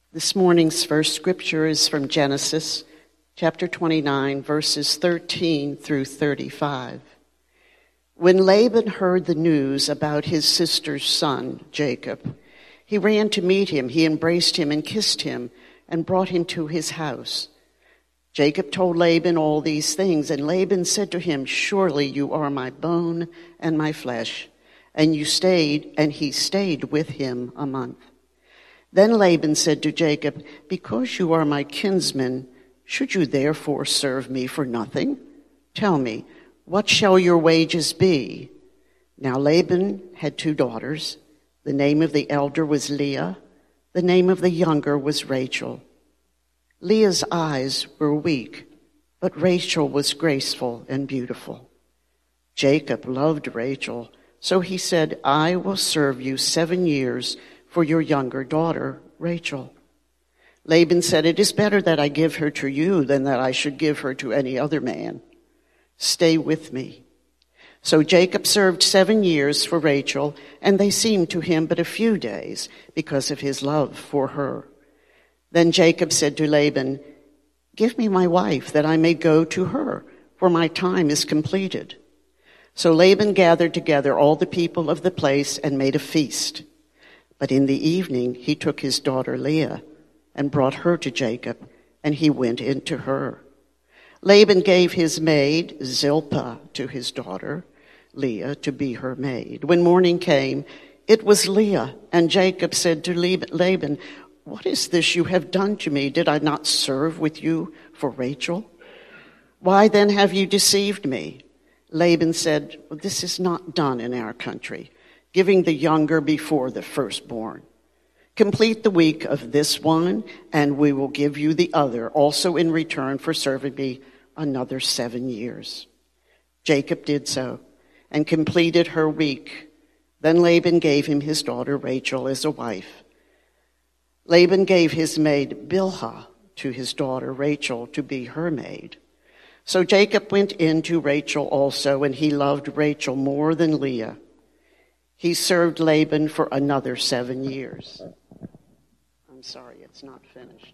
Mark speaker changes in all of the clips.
Speaker 1: This morning's first scripture is from Genesis, chapter 29, verses 13 through 35. When Laban heard the news about his sister's son, Jacob, he ran to meet him. He embraced him and kissed him and brought him to his house. Jacob told Laban all these things, and Laban said to him, "Surely you are my bone and my flesh." And he stayed with him a month. Then Laban said to Jacob, "Because you are my kinsman, should you therefore serve me for nothing? Tell me, what shall your wages be?" Now Laban had 2 daughters. The name of the elder was Leah. The name of the younger was Rachel. Leah's eyes were weak, but Rachel was graceful and beautiful. Jacob loved Rachel, so he said, "I will serve you 7 years for your younger daughter, Rachel." Laban said, "It is better that I give her to you than that I should give her to any other man. Stay with me." So Jacob served 7 years for Rachel, and they seemed to him but a few days because of his love for her. Then Jacob said to Laban, "Give me my wife that I may go to her, for my time is completed." So Laban gathered together all the people of the place and made a feast. But in the evening he took his daughter Leah and brought her to Jacob, and he went in to her. Laban gave his maid Zilpah to his daughter Leah to be her maid. When morning came, it was Leah, and Jacob said to Laban, "What is this you have done to me? Did I not serve with you for Rachel? Why then have you deceived me?" Laban said, "This is not done in our country, giving the younger before the firstborn. Complete the week of this one, and we will give you the other, also in return for serving me another 7 years." Jacob did so, and completed her week. Then Laban gave him his daughter Rachel as a wife. Laban gave his maid Bilhah to his daughter Rachel to be her maid. So Jacob went in to Rachel also, and he loved Rachel more than Leah. He served Laban for another 7 years. I'm sorry, it's not finished.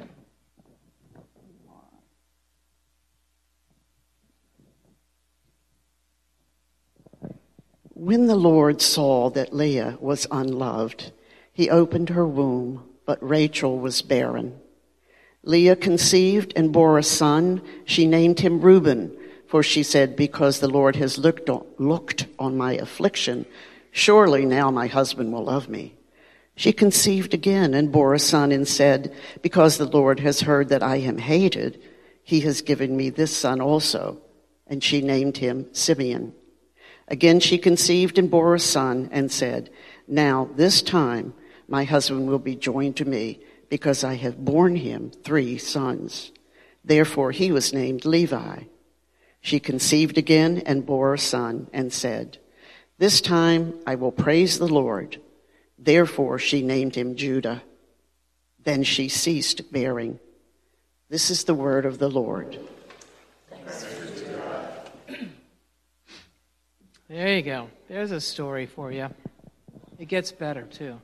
Speaker 1: When the Lord saw that Leah was unloved, he opened her womb, but Rachel was barren. Leah conceived and bore a son. She named him Reuben, for she said, "Because the Lord has looked on my affliction, surely now my husband will love me." She conceived again and bore a son and said, "Because the Lord has heard that I am hated, he has given me this son also." And she named him Simeon. Again she conceived and bore a son and said, "Now this time my husband will be joined to me, because I have borne him 3 sons. Therefore he was named Levi. She conceived again and bore a son and said, "This time I will praise the Lord." Therefore she named him Judah. Then she ceased bearing. This is the word of the Lord.
Speaker 2: Thanks be to God. There you go. There's a story for you. It gets better, too.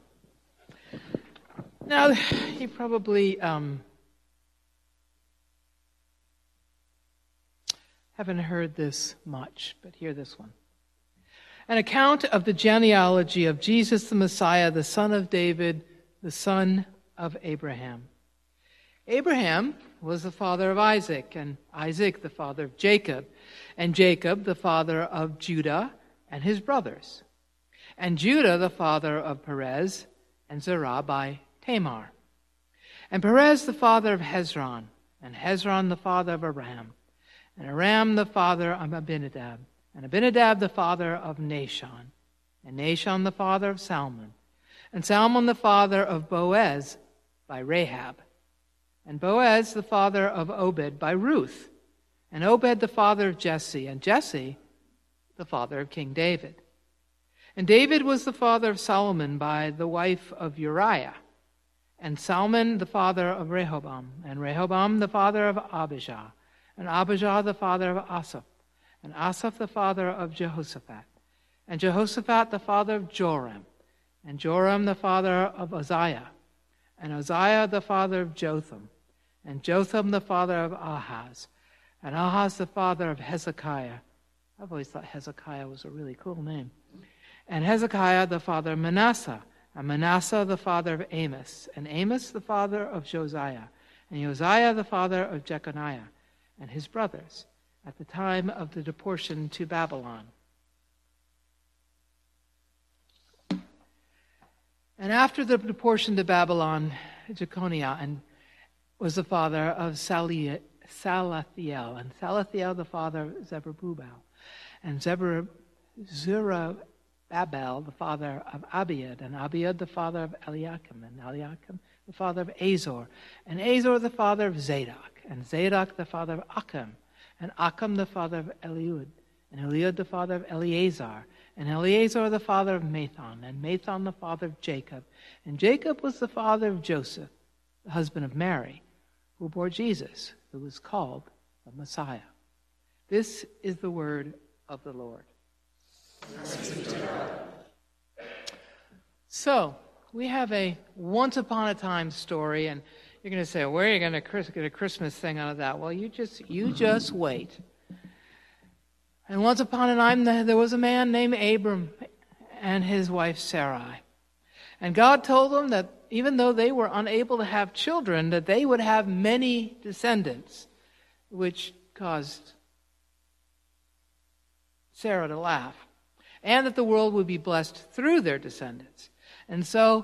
Speaker 2: Now, you probably haven't heard this much, but hear this one. An account of the genealogy of Jesus the Messiah, the son of David, the son of Abraham. Abraham was the father of Isaac, and Isaac the father of Jacob, and Jacob the father of Judah and his brothers, and Judah the father of Perez, and Zerah by Tamar, and Perez the father of Hezron, and Hezron the father of Aram, and Aram the father of Abinadab, and Abinadab the father of Nahshon, and Nahshon the father of Salmon, and Salmon the father of Boaz by Rahab, and Boaz the father of Obed by Ruth, and Obed the father of Jesse, and Jesse the father of King David. And David was the father of Solomon by the wife of Uriah, and Solomon the father of Rehoboam, and Rehoboam the father of Abijah, and Abijah the father of Asaph, and Asaph the father of Jehoshaphat, and Jehoshaphat the father of Joram, and Joram the father of Uzziah, and Uzziah the father of Jotham, and Jotham the father of Ahaz, and Ahaz the father of Hezekiah. I've always thought Hezekiah was a really cool name. And Hezekiah the father of Manasseh, and Manasseh the father of Amos, and Amos the father of Josiah, and Josiah the father of Jeconiah, and his brothers, at the time of the deportation to Babylon. And after the deportation to Babylon, Jeconiah was the father of Salathiel, and Salathiel the father of Zerubbabel, and Zerubbabel the father of Abiud, and Abiud the father of Eliakim, and Eliakim the father of Azor, and Azor the father of Zadok, and Zadok the father of Achim, and Achim the father of Eliud, and Eliud the father of Eleazar, and Eleazar the father of Mathan, and Mathan the father of Jacob, and Jacob was the father of Joseph, the husband of Mary, who bore Jesus, who was called the Messiah. This is the word of the Lord. So, we have a once upon a time story, and you're going to say, where are you going to get a Christmas thing out of that? Well, you just wait. And once upon a time, there was a man named Abram and his wife Sarai. And God told them that even though they were unable to have children, that they would have many descendants, which caused Sarah to laugh, and that the world would be blessed through their descendants. And so,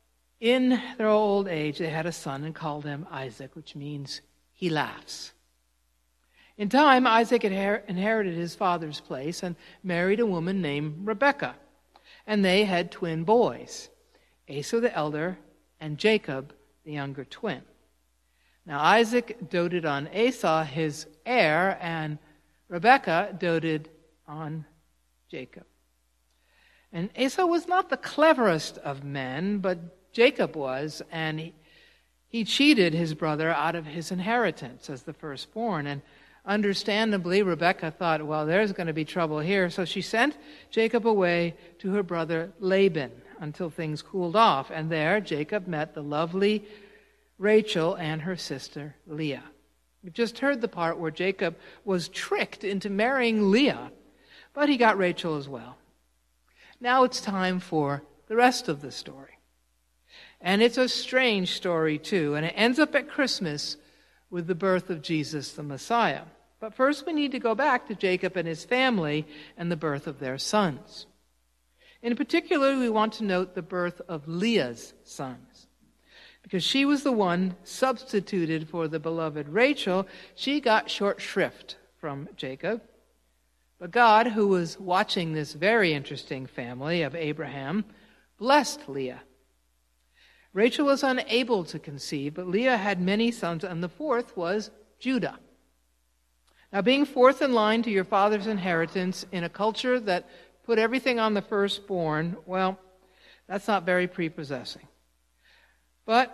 Speaker 2: in their old age, they had a son and called him Isaac, which means he laughs. In time, Isaac inherited his father's place and married a woman named Rebekah. And they had twin boys, Esau the elder and Jacob the younger twin. Now Isaac doted on Esau, his heir, and Rebekah doted on Jacob. And Esau was not the cleverest of men, but Jacob was, and he cheated his brother out of his inheritance as the firstborn. And understandably, Rebekah thought, well, there's going to be trouble here. So she sent Jacob away to her brother Laban until things cooled off. And there Jacob met the lovely Rachel and her sister Leah. We've just heard the part where Jacob was tricked into marrying Leah, but he got Rachel as well. Now it's time for the rest of the story. And it's a strange story, too, and it ends up at Christmas with the birth of Jesus the Messiah. But first we need to go back to Jacob and his family and the birth of their sons. In particular, we want to note the birth of Leah's sons. Because she was the one substituted for the beloved Rachel, she got short shrift from Jacob. But God, who was watching this very interesting family of Abraham, blessed Leah. Rachel was unable to conceive, but Leah had many sons, and the fourth was Judah. Now, being fourth in line to your father's inheritance in a culture that put everything on the firstborn, well, that's not very prepossessing. But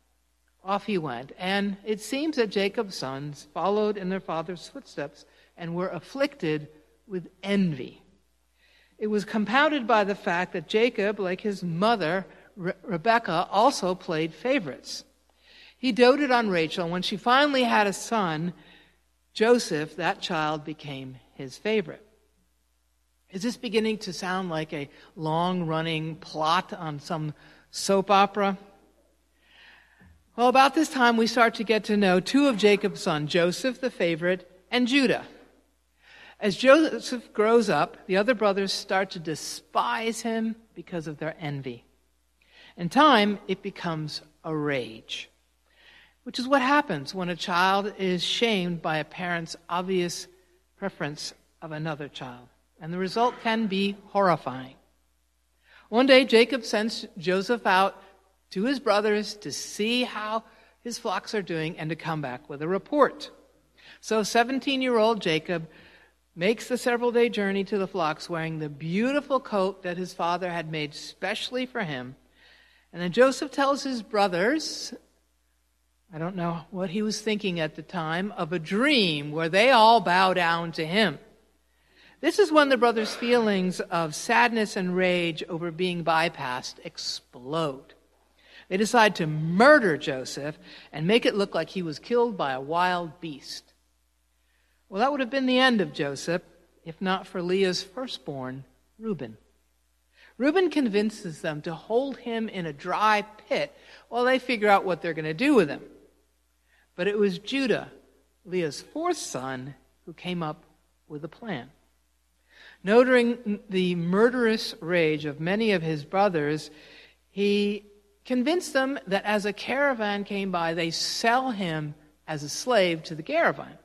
Speaker 2: off he went, and it seems that Jacob's sons followed in their father's footsteps and were afflicted with envy. It was compounded by the fact that Jacob, like his mother, Rebekah, also played favorites. He doted on Rachel, and when she finally had a son, Joseph, that child became his favorite. Is this beginning to sound like a long-running plot on some soap opera? Well, about this time we start to get to know two of Jacob's sons, Joseph, the favorite, and Judah. As Joseph grows up, the other brothers start to despise him because of their envy. In time, it becomes a rage, which is what happens when a child is shamed by a parent's obvious preference of another child. And the result can be horrifying. One day, Jacob sends Joseph out to his brothers to see how his flocks are doing and to come back with a report. So 17-year-old Jacob makes the several-day journey to the flocks wearing the beautiful coat that his father had made specially for him. And then Joseph tells his brothers, I don't know what he was thinking at the time, of a dream where they all bow down to him. This is when the brothers' feelings of sadness and rage over being bypassed explode. They decide to murder Joseph and make it look like he was killed by a wild beast. Well, that would have been the end of Joseph, if not for Leah's firstborn, Reuben. Reuben convinces them to hold him in a dry pit while they figure out what they're going to do with him. But it was Judah, Leah's fourth son, who came up with a plan. Noting the murderous rage of many of his brothers, he convinced them that as a caravan came by, they sell him as a slave to the caravan.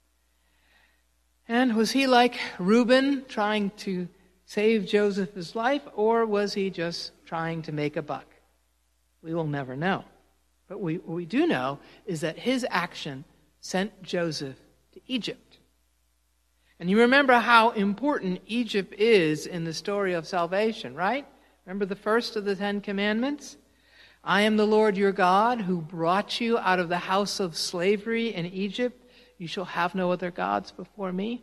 Speaker 2: And was he like Reuben, trying to save Joseph's life, or was he just trying to make a buck? We will never know. But what we do know is that his action sent Joseph to Egypt. And you remember how important Egypt is in the story of salvation, right? Remember the first of the 10 Commandments? I am the Lord your God who brought you out of the house of slavery in Egypt. You shall have no other gods before me.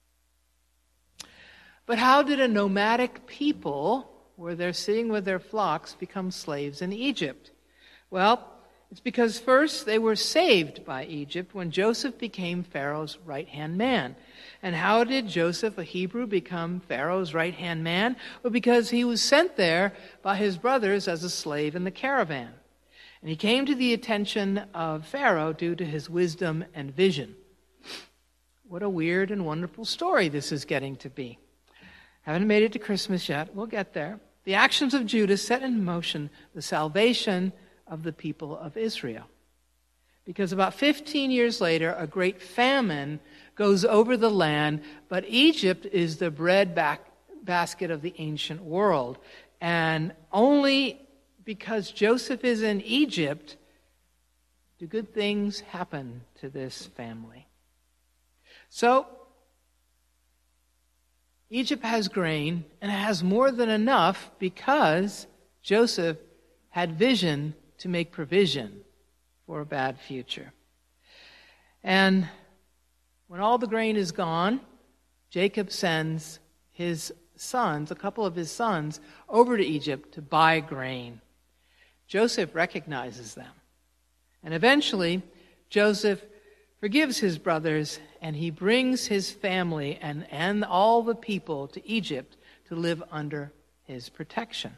Speaker 2: But how did a nomadic people, where they're sitting with their flocks, become slaves in Egypt? Well, it's because first they were saved by Egypt when Joseph became Pharaoh's right-hand man. And how did Joseph, a Hebrew, become Pharaoh's right-hand man? Well, because he was sent there by his brothers as a slave in the caravan. And he came to the attention of Pharaoh due to his wisdom and vision. What a weird and wonderful story this is getting to be. Haven't made it to Christmas yet. We'll get there. The actions of Judah set in motion the salvation of the people of Israel. Because about 15 years later, a great famine goes over the land, but Egypt is the bread basket of the ancient world. And only because Joseph is in Egypt do good things happen to this family. So, Egypt has grain, and it has more than enough because Joseph had vision to make provision for a bad future. And when all the grain is gone, Jacob sends his sons, a couple of his sons, over to Egypt to buy grain. Joseph recognizes them. And eventually, Joseph forgives his brothers, and he brings his family and all the people to Egypt to live under his protection.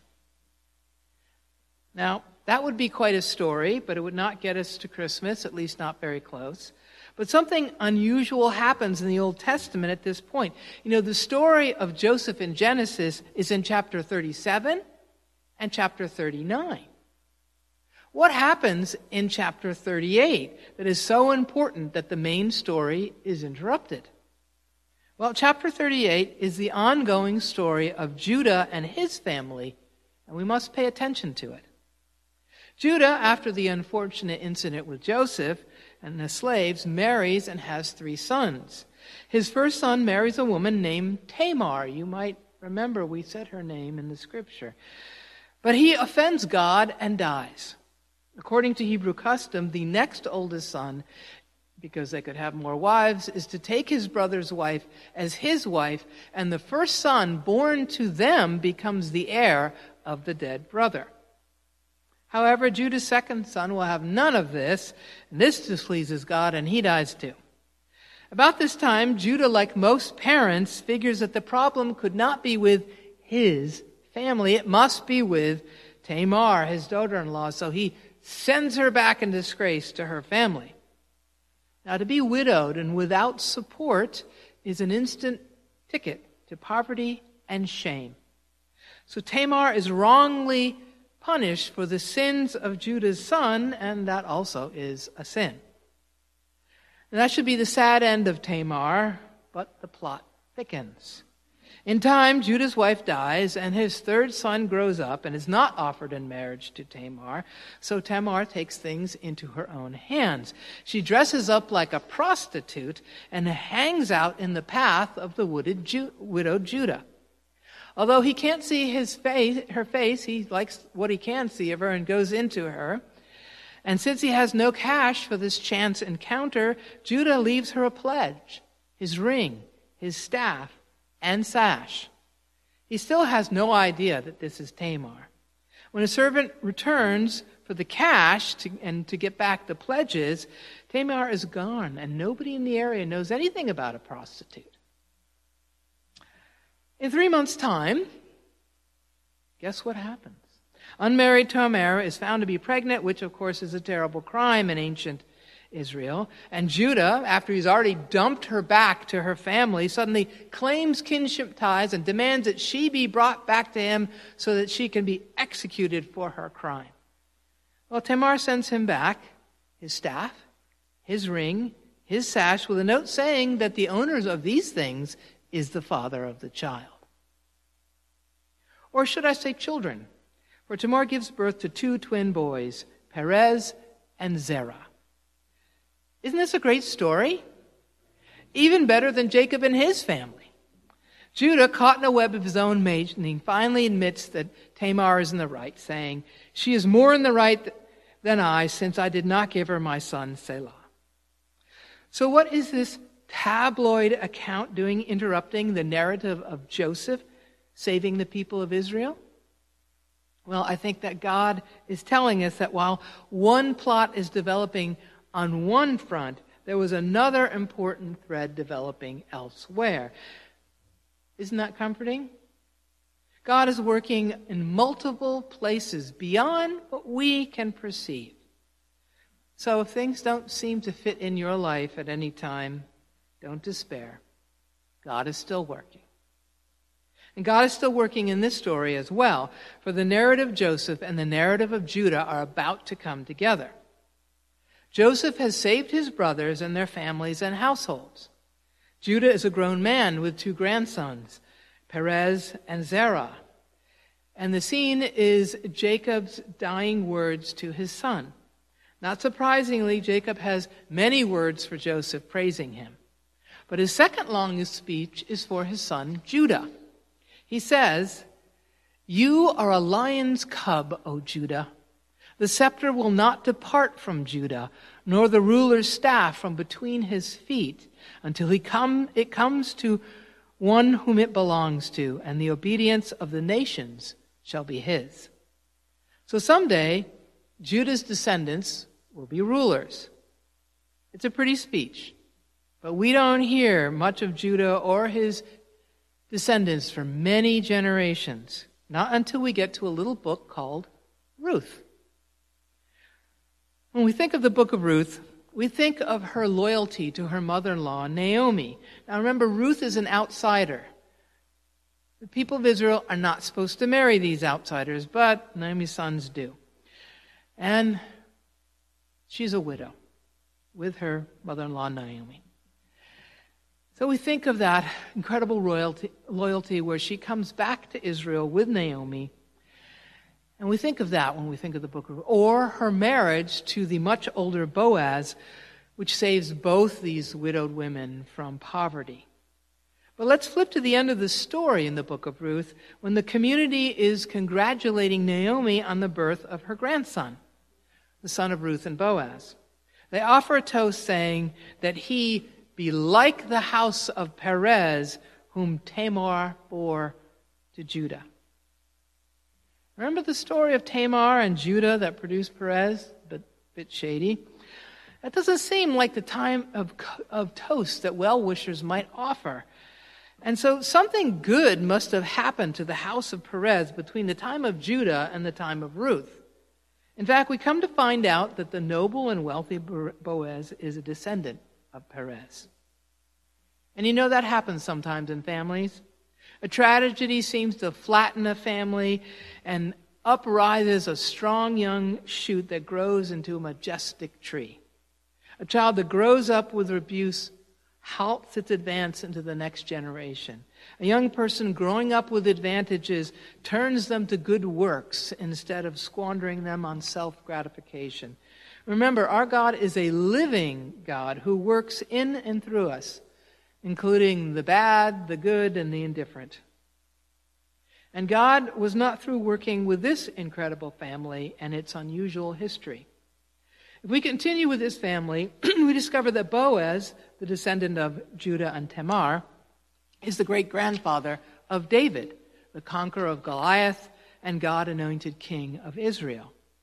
Speaker 2: Now, that would be quite a story, but it would not get us to Christmas, at least not very close. But something unusual happens in the Old Testament at this point. You know, the story of Joseph in Genesis is in chapter 37 and chapter 39. What happens in chapter 38 that is so important that the main story is interrupted? Well, chapter 38 is the ongoing story of Judah and his family, and we must pay attention to it. Judah, after the unfortunate incident with Joseph and the slaves, marries and has 3 sons. His first son marries a woman named Tamar. You might remember we said her name in the scripture. But he offends God and dies. According to Hebrew custom, the next oldest son, because they could have more wives, is to take his brother's wife as his wife, and the first son born to them becomes the heir of the dead brother. However, Judah's second son will have none of this, and this displeases God, and he dies too. About this time, Judah, like most parents, figures that the problem could not be with his family. It must be with Tamar, his daughter-in-law. So he sends her back in disgrace to her family. Now, to be widowed and without support is an instant ticket to poverty and shame. So Tamar is wrongly punished for the sins of Judah's son, and that also is a sin. And that should be the sad end of Tamar, but the plot thickens. In time, Judah's wife dies, and his third son grows up and is not offered in marriage to Tamar. So Tamar takes things into her own hands. She dresses up like a prostitute and hangs out in the path of the widowed Judah. Although he can't see her face, he likes what he can see of her and goes into her. And since he has no cash for this chance encounter, Judah leaves her a pledge, his ring, his staff, and sash. He still has no idea that this is Tamar. When a servant returns for for the cash and to get back the pledges, Tamar is gone, and nobody in the area knows anything about a prostitute. In 3 months' time, guess what happens? Unmarried Tamar is found to be pregnant, which of course is a terrible crime in ancient Israel. And Judah, after he's already dumped her back to her family, suddenly claims kinship ties and demands that she be brought back to him so that she can be executed for her crime. Well, Tamar sends him back his staff, his ring, his sash, with a note saying that the owners of these things is the father of the child. Or should I say children? For Tamar gives birth to 2 twin boys, Perez and Zerah. Isn't this a great story? Even better than Jacob and his family. Judah, caught in a web of his own making, finally admits that Tamar is in the right, saying, "She is more in the right than I, since I did not give her my son Selah." So what is this tabloid account doing, interrupting the narrative of Joseph saving the people of Israel? Well, I think that God is telling us that while one plot is developing on one front, there was another important thread developing elsewhere. Isn't that comforting? God is working in multiple places beyond what we can perceive. So if things don't seem to fit in your life at any time, don't despair. God is still working. And God is still working in this story as well, for the narrative of Joseph and the narrative of Judah are about to come together. Joseph has saved his brothers and their families and households. Judah is a grown man with 2 grandsons, Perez and Zerah. And the scene is Jacob's dying words to his son. Not surprisingly, Jacob has many words for Joseph praising him. But his second longest speech is for his son Judah. He says, "You are a lion's cub, O Judah. The scepter will not depart from Judah, nor the ruler's staff from between his feet, until it comes to one whom it belongs to, and the obedience of the nations shall be his." So someday, Judah's descendants will be rulers. It's a pretty speech, but we don't hear much of Judah or his descendants for many generations, not until we get to a little book called Ruth. When we think of the book of Ruth, we think of her loyalty to her mother-in-law, Naomi. Now remember, Ruth is an outsider. The people of Israel are not supposed to marry these outsiders, but Naomi's sons do. And she's a widow with her mother-in-law, Naomi. So we think of that incredible loyalty where she comes back to Israel with Naomi. And we think of that when we think of the book of Ruth. Or her marriage to the much older Boaz, which saves both these widowed women from poverty. But let's flip to the end of the story in the book of Ruth, when the community is congratulating Naomi on the birth of her grandson, the son of Ruth and Boaz. They offer a toast saying that he be like the house of Perez, whom Tamar bore to Judah. Remember the story of Tamar and Judah that produced Perez? But a bit shady. That doesn't seem like the time of toast that well-wishers might offer. And so something good must have happened to the house of Perez between the time of Judah and the time of Ruth. In fact, we come to find out that the noble and wealthy Boaz is a descendant of Perez. And you know that happens sometimes in families. A tragedy seems to flatten a family, and up rises a strong young shoot that grows into a majestic tree. A child that grows up with abuse helps its advance into the next generation. A young person growing up with advantages turns them to good works instead of squandering them on self-gratification. Remember, our God is a living God who works in and through us, including the bad, the good, and the indifferent. And God was not through working with this incredible family and its unusual history. If we continue with this family, we discover that Boaz, the descendant of Judah and Tamar, is the great-grandfather of David, the conqueror of Goliath and God-anointed king of Israel.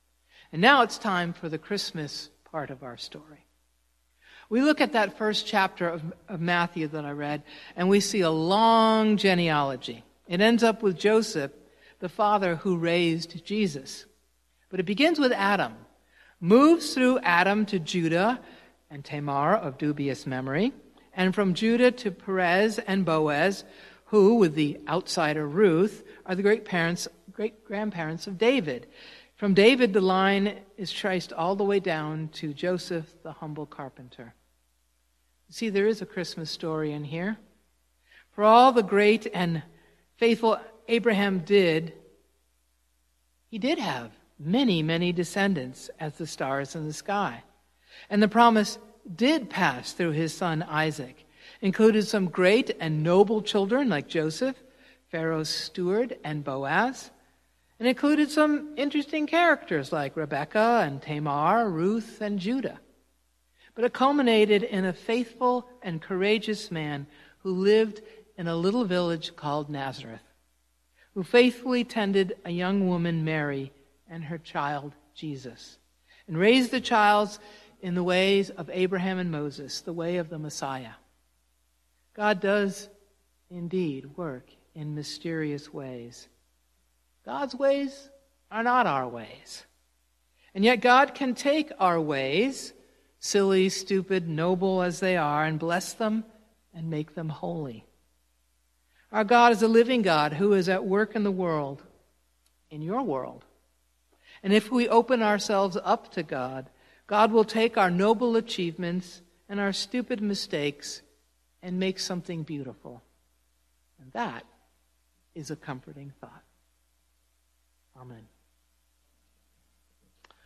Speaker 2: And now it's time for the Christmas part of our story. We look at that first chapter of Matthew that I read, and we see a long genealogy. It ends up with Joseph, the father who raised Jesus. But it begins with Adam, moves through Adam to Judah and Tamar of dubious memory, and from Judah to Perez and Boaz, who, with the outsider Ruth, are the great-grandparents of David. From David, the line is traced all the way down to Joseph, the humble carpenter. See, there is a Christmas story in here. For all the great and faithful Abraham did, he did have many, many descendants as the stars in the sky. And the promise did pass through his son Isaac, included some great and noble children like Joseph, Pharaoh's steward, and Boaz, and included some interesting characters like Rebekah and Tamar, Ruth, and Judah. But it culminated in a faithful and courageous man who lived in a little village called Nazareth, who faithfully tended a young woman, Mary, and her child, Jesus, and raised the child in the ways of Abraham and Moses, the way of the Messiah. God does indeed work in mysterious ways. God's ways are not our ways. And yet God can take our ways, silly, stupid, noble as they are, and bless them and make them holy. Our God is a living God who is at work in the world, in your world. And if we open ourselves up to God, God will take our noble achievements and our stupid mistakes and make something beautiful. And that is a comforting thought. Amen.